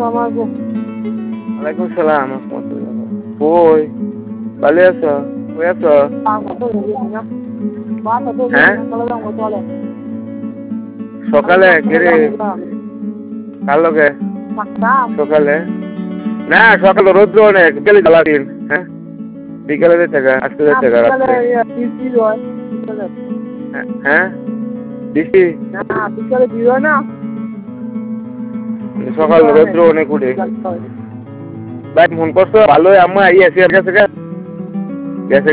ওয়ালাইকুম সালাম। কই ভালো আছো? কই আছো? হ্যাঁ সকালে কেরে কার লগে সকালে? না সকালে রৌদ্র অনেক, বিকেলে জ্বালা দিন। হ্যাঁ বিকেলে যেতে আজকে যেতে রাত্রে। হ্যাঁ বৃষ্টি সকাল রৌদ্র অনেক উঠে। ভাই ফোন করছো ভালোই, আম্মা আই আছি গেছে গেছে